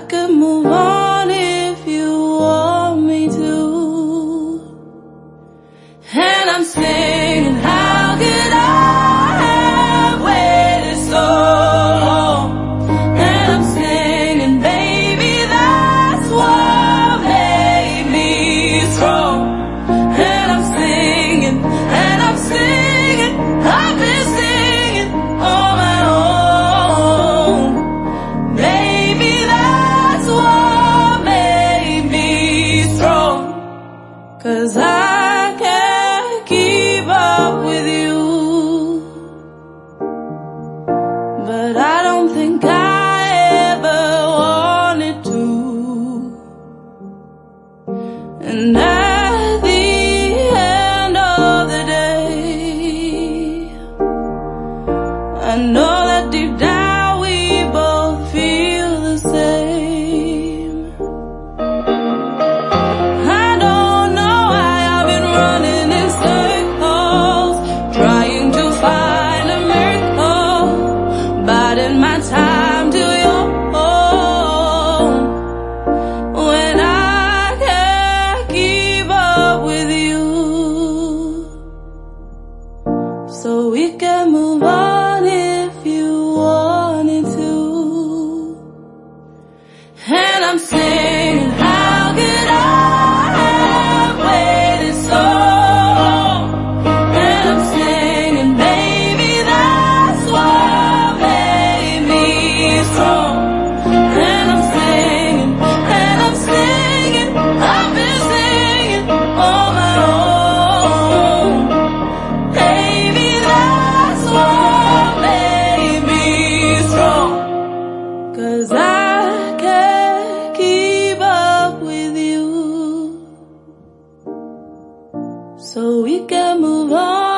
could move on if you want me to. And I'm singing, how could I have waited so long? And I'm singing, baby, that's what made me strong. And I'm singing, and I'm singing, I've been singing on my own. Baby, that's what made me strong. 'Cause I can't keep up with you, but I don't think I ever wanted to. And at the end of the day, I know that deep down we both feel the same. I don't know why I've been running in circles, trying to find a miracle, biding my time till you're home. When I can't keep up with you, so we can move on if you wanted to. And I'm singing, how could I have waited so long? And I'm singing, baby, that's what made me strong. And I'm singing, and I'm singing, I've been singing on my own. Baby, that's what made me strong. 'Cause I can't keep up with you, so we can move on